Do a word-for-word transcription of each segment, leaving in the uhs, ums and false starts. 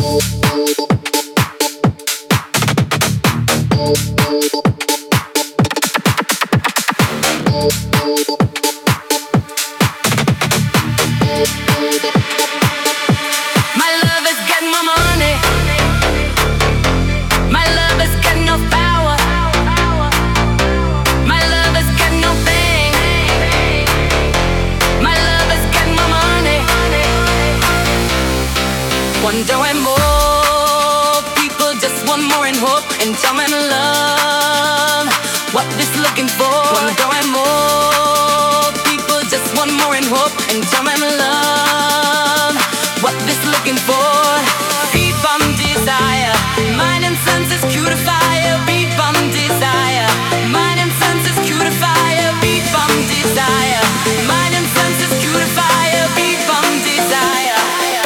Wonder when more people just want more and hope and time and love. What this looking for? Wonder when more people just want more and hope and time and love. What this looking for? Beat from desire, mind and senses purifier. Beat from desire, mind and senses purifier. Beat from desire, mind and senses purifier. Beat from desire.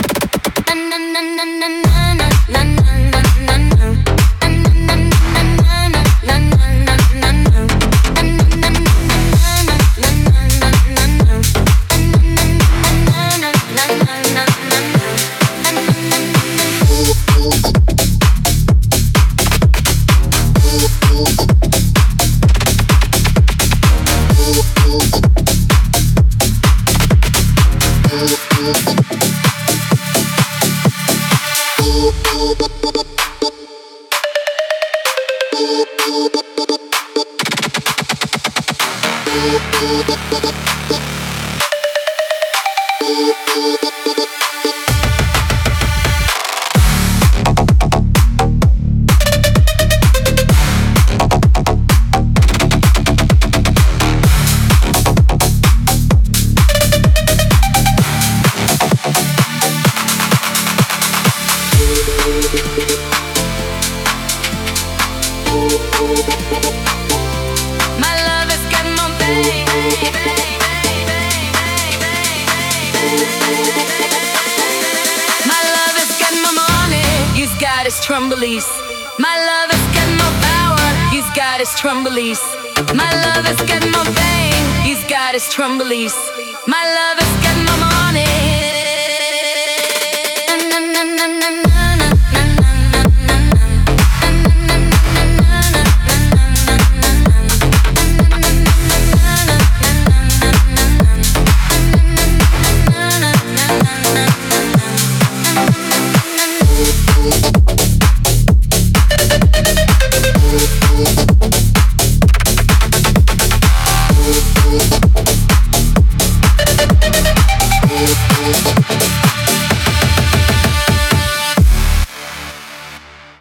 Trumblies. My love has got more power, he's got his trumblies. My love has got more fame, he's got his trumblies. My love is